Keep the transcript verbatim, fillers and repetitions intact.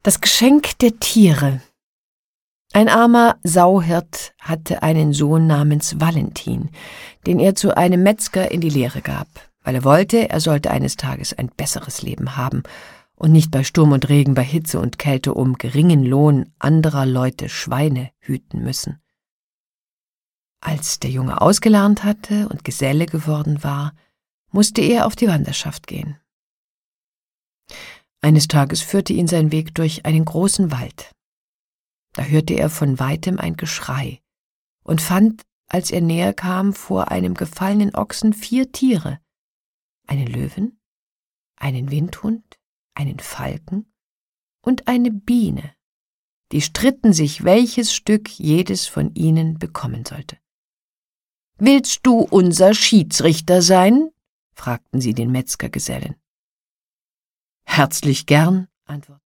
Das Geschenk der Tiere. Ein armer Sauhirt hatte einen Sohn namens Valentin, den er zu einem Metzger in die Lehre gab, weil er wollte, er sollte eines Tages ein besseres Leben haben und nicht bei Sturm und Regen, bei Hitze und Kälte um geringen Lohn anderer Leute Schweine hüten müssen. Als der Junge ausgelernt hatte und Geselle geworden war, musste er auf die Wanderschaft gehen. Eines Tages führte ihn sein Weg durch einen großen Wald. Da hörte er von weitem ein Geschrei und fand, als er näher kam, vor einem gefallenen Ochsen vier Tiere: einen Löwen, einen Windhund, einen Falken und eine Biene. Die stritten sich, welches Stück jedes von ihnen bekommen sollte. »Willst du unser Schiedsrichter sein?« fragten sie den Metzgergesellen. »Herzlich gern«, antwortete